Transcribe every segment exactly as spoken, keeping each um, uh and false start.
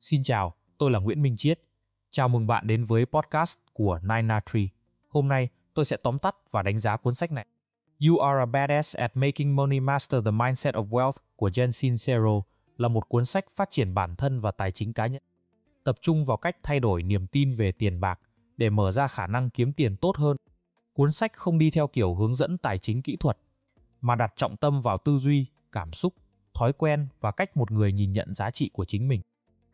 Xin chào, tôi là Nguyễn Minh Chiết. Chào mừng bạn đến với podcast của Nine Tree. Hôm nay, tôi sẽ tóm tắt và đánh giá cuốn sách này. You Are a Badass at Making Money Master the Mindset of Wealth của Jen Sincero là một cuốn sách phát triển bản thân và tài chính cá nhân, tập trung vào cách thay đổi niềm tin về tiền bạc để mở ra khả năng kiếm tiền tốt hơn. Cuốn sách không đi theo kiểu hướng dẫn tài chính kỹ thuật, mà đặt trọng tâm vào tư duy, cảm xúc, thói quen và cách một người nhìn nhận giá trị của chính mình.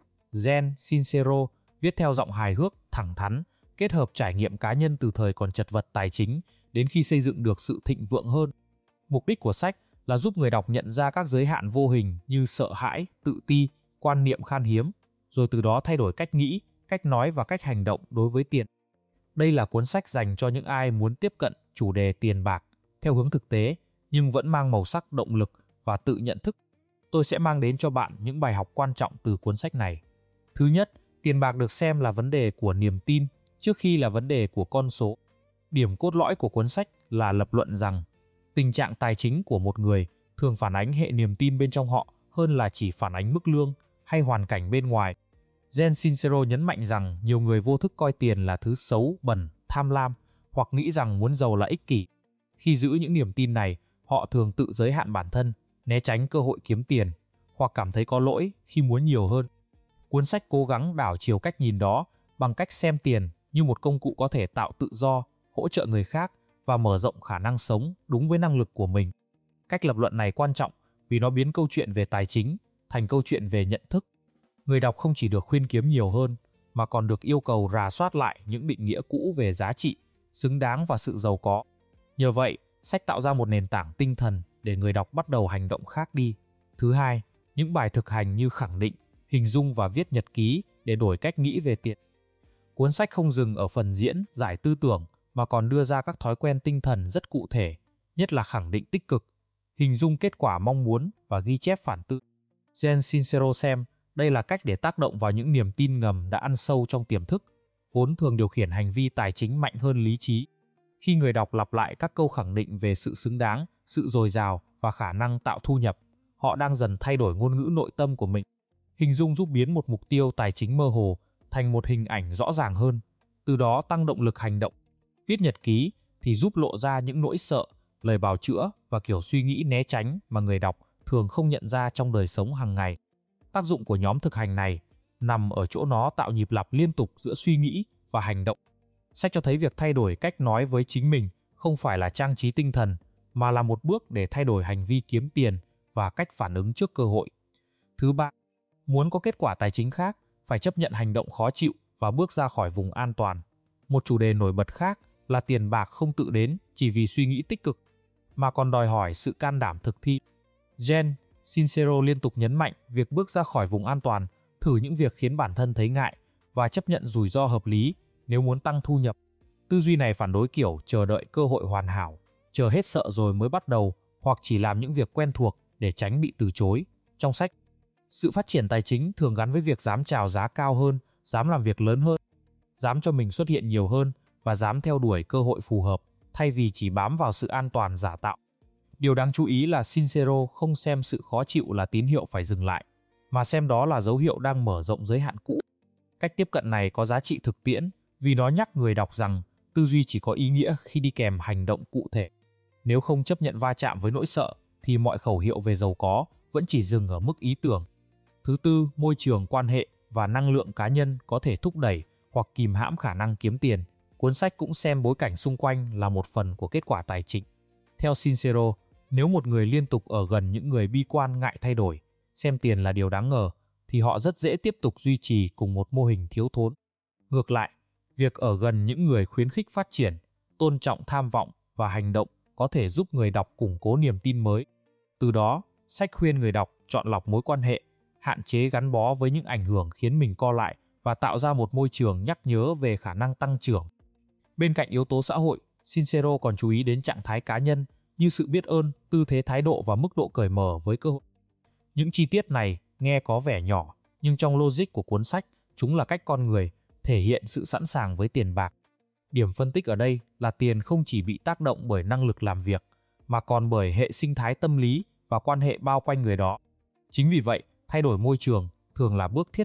Jen Sincero viết theo giọng hài hước, thẳng thắn, kết hợp trải nghiệm cá nhân từ thời còn chật vật tài chính đến khi xây dựng được sự thịnh vượng hơn. Mục đích của sách là giúp người đọc nhận ra các giới hạn vô hình như sợ hãi, tự ti, quan niệm khan hiếm, rồi từ đó thay đổi cách nghĩ, cách nói và cách hành động đối với tiền. Đây là cuốn sách dành cho những ai muốn tiếp cận chủ đề tiền bạc theo hướng thực tế, nhưng vẫn mang màu sắc động lực và tự nhận thức. Tôi sẽ mang đến cho bạn những bài học quan trọng từ cuốn sách này. Thứ nhất, tiền bạc được xem là vấn đề của niềm tin trước khi là vấn đề của con số. Điểm cốt lõi của cuốn sách là lập luận rằng tình trạng tài chính của một người thường phản ánh hệ niềm tin bên trong họ hơn là chỉ phản ánh mức lương hay hoàn cảnh bên ngoài. Jen Sincero nhấn mạnh rằng nhiều người vô thức coi tiền là thứ xấu, bẩn, tham lam hoặc nghĩ rằng muốn giàu là ích kỷ. Khi giữ những niềm tin này, họ thường tự giới hạn bản thân, né tránh cơ hội kiếm tiền hoặc cảm thấy có lỗi khi muốn nhiều hơn. Cuốn sách cố gắng đảo chiều cách nhìn đó bằng cách xem tiền như một công cụ có thể tạo tự do, hỗ trợ người khác và mở rộng khả năng sống đúng với năng lực của mình. Cách lập luận này quan trọng vì nó biến câu chuyện về tài chính thành câu chuyện về nhận thức. Người đọc không chỉ được khuyên kiếm nhiều hơn, mà còn được yêu cầu rà soát lại những định nghĩa cũ về giá trị, xứng đáng và sự giàu có. Nhờ vậy, sách tạo ra một nền tảng tinh thần để người đọc bắt đầu hành động khác đi. Thứ hai, những bài thực hành như khẳng định, hình dung và viết nhật ký để đổi cách nghĩ về tiền. Cuốn sách không dừng ở phần diễn, giải tư tưởng, mà còn đưa ra các thói quen tinh thần rất cụ thể, nhất là khẳng định tích cực, hình dung kết quả mong muốn và ghi chép phản tự. Jen Sincero xem đây là cách để tác động vào những niềm tin ngầm đã ăn sâu trong tiềm thức, vốn thường điều khiển hành vi tài chính mạnh hơn lý trí. Khi người đọc lặp lại các câu khẳng định về sự xứng đáng, sự dồi dào và khả năng tạo thu nhập, họ đang dần thay đổi ngôn ngữ nội tâm của mình. Hình dung giúp biến một mục tiêu tài chính mơ hồ thành một hình ảnh rõ ràng hơn, từ đó tăng động lực hành động. Viết nhật ký thì giúp lộ ra những nỗi sợ, lời bào chữa và kiểu suy nghĩ né tránh mà người đọc thường không nhận ra trong đời sống hàng ngày. Tác dụng của nhóm thực hành này nằm ở chỗ nó tạo nhịp lặp liên tục giữa suy nghĩ và hành động. Sách cho thấy việc thay đổi cách nói với chính mình không phải là trang trí tinh thần, mà là một bước để thay đổi hành vi kiếm tiền và cách phản ứng trước cơ hội. Thứ ba, muốn có kết quả tài chính khác, phải chấp nhận hành động khó chịu và bước ra khỏi vùng an toàn. Một chủ đề nổi bật khác là tiền bạc không tự đến chỉ vì suy nghĩ tích cực, mà còn đòi hỏi sự can đảm thực thi. Jen Sincero liên tục nhấn mạnh việc bước ra khỏi vùng an toàn, thử những việc khiến bản thân thấy ngại và chấp nhận rủi ro hợp lý nếu muốn tăng thu nhập. Tư duy này phản đối kiểu chờ đợi cơ hội hoàn hảo, chờ hết sợ rồi mới bắt đầu, hoặc chỉ làm những việc quen thuộc để tránh bị từ chối. Trong sách, sự phát triển tài chính thường gắn với việc dám chào giá cao hơn, dám làm việc lớn hơn, dám cho mình xuất hiện nhiều hơn và dám theo đuổi cơ hội phù hợp, thay vì chỉ bám vào sự an toàn giả tạo. Điều đáng chú ý là Sincero không xem sự khó chịu là tín hiệu phải dừng lại, mà xem đó là dấu hiệu đang mở rộng giới hạn cũ. Cách tiếp cận này có giá trị thực tiễn vì nó nhắc người đọc rằng tư duy chỉ có ý nghĩa khi đi kèm hành động cụ thể. Nếu không chấp nhận va chạm với nỗi sợ, thì mọi khẩu hiệu về giàu có vẫn chỉ dừng ở mức ý tưởng. Thứ tư, môi trường quan hệ và năng lượng cá nhân có thể thúc đẩy hoặc kìm hãm khả năng kiếm tiền. Cuốn sách cũng xem bối cảnh xung quanh là một phần của kết quả tài chính. Theo Sincero, nếu một người liên tục ở gần những người bi quan ngại thay đổi, xem tiền là điều đáng ngờ, thì họ rất dễ tiếp tục duy trì cùng một mô hình thiếu thốn. Ngược lại, việc ở gần những người khuyến khích phát triển, tôn trọng tham vọng và hành động có thể giúp người đọc củng cố niềm tin mới. Từ đó, sách khuyên người đọc chọn lọc mối quan hệ, hạn chế gắn bó với những ảnh hưởng khiến mình co lại và tạo ra một môi trường nhắc nhớ về khả năng tăng trưởng. Bên cạnh yếu tố xã hội, Sincero còn chú ý đến trạng thái cá nhân như sự biết ơn, tư thế thái độ và mức độ cởi mở với cơ hội. Những chi tiết này nghe có vẻ nhỏ, nhưng trong logic của cuốn sách, chúng là cách con người thể hiện sự sẵn sàng với tiền bạc. Điểm phân tích ở đây là tiền không chỉ bị tác động bởi năng lực làm việc, mà còn bởi hệ sinh thái tâm lý và quan hệ bao quanh người đó. Chính vì vậy, thay đổi môi trường thường là bước thiết thực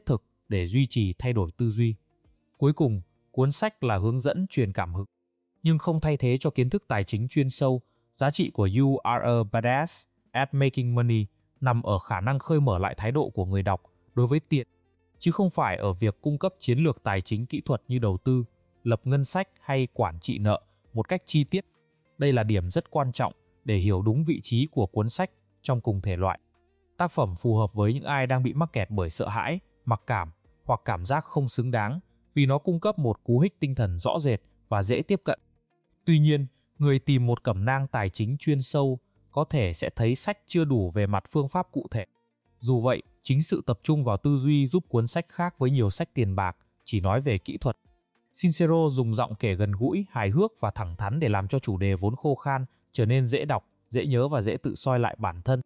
để duy trì thay đổi tư duy. Cuối cùng, cuốn sách là hướng dẫn truyền cảm hứng, nhưng không thay thế cho kiến thức tài chính chuyên sâu. Giá trị của You Are a Badass at Making Money nằm ở khả năng khơi mở lại thái độ của người đọc đối với tiền, chứ không phải ở việc cung cấp chiến lược tài chính kỹ thuật như đầu tư, lập ngân sách hay quản trị nợ một cách chi tiết. Đây là điểm rất quan trọng để hiểu đúng vị trí của cuốn sách trong cùng thể loại. Tác phẩm phù hợp với những ai đang bị mắc kẹt bởi sợ hãi, mặc cảm hoặc cảm giác không xứng đáng, vì nó cung cấp một cú hích tinh thần rõ rệt và dễ tiếp cận. Tuy nhiên, người tìm một cẩm nang tài chính chuyên sâu có thể sẽ thấy sách chưa đủ về mặt phương pháp cụ thể. Dù vậy, chính sự tập trung vào tư duy giúp cuốn sách khác với nhiều sách tiền bạc chỉ nói về kỹ thuật. Sincero dùng giọng kể gần gũi, hài hước và thẳng thắn để làm cho chủ đề vốn khô khan trở nên dễ đọc, dễ nhớ và dễ tự soi lại bản thân.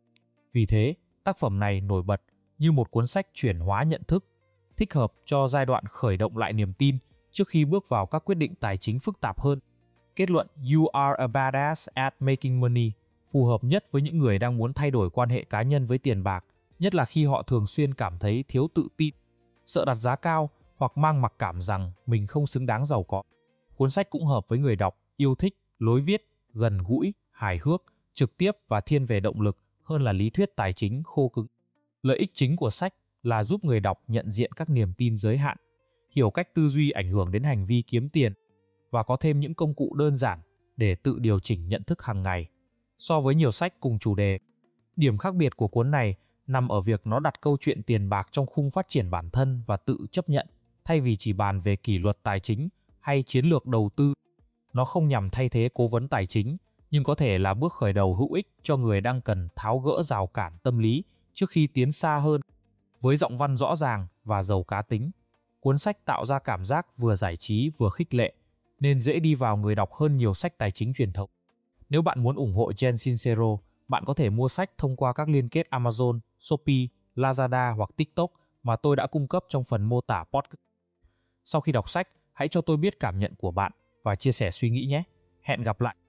Vì thế, tác phẩm này nổi bật như một cuốn sách chuyển hóa nhận thức, thích hợp cho giai đoạn khởi động lại niềm tin trước khi bước vào các quyết định tài chính phức tạp hơn. Kết luận, You Are a Badass at Making Money phù hợp nhất với những người đang muốn thay đổi quan hệ cá nhân với tiền bạc, nhất là khi họ thường xuyên cảm thấy thiếu tự tin, sợ đặt giá cao hoặc mang mặc cảm rằng mình không xứng đáng giàu có. Cuốn sách cũng hợp với người đọc yêu thích lối viết gần gũi, hài hước, trực tiếp và thiên về động lực hơn là lý thuyết tài chính khô cứng. Lợi ích chính của sách là giúp người đọc nhận diện các niềm tin giới hạn, hiểu cách tư duy ảnh hưởng đến hành vi kiếm tiền và có thêm những công cụ đơn giản để tự điều chỉnh nhận thức hàng ngày. So với nhiều sách cùng chủ đề, điểm khác biệt của cuốn này nằm ở việc nó đặt câu chuyện tiền bạc trong khung phát triển bản thân và tự chấp nhận, thay vì chỉ bàn về kỷ luật tài chính hay chiến lược đầu tư. Nó không nhằm thay thế cố vấn tài chính, nhưng có thể là bước khởi đầu hữu ích cho người đang cần tháo gỡ rào cản tâm lý trước khi tiến xa hơn. Với giọng văn rõ ràng và giàu cá tính, cuốn sách tạo ra cảm giác vừa giải trí vừa khích lệ, nên dễ đi vào người đọc hơn nhiều sách tài chính truyền thống. Nếu bạn muốn ủng hộ Jen Sincero, bạn có thể mua sách thông qua các liên kết Amazon, Shopee, Lazada hoặc TikTok mà tôi đã cung cấp trong phần mô tả podcast. Sau khi đọc sách, hãy cho tôi biết cảm nhận của bạn và chia sẻ suy nghĩ nhé. Hẹn gặp lại!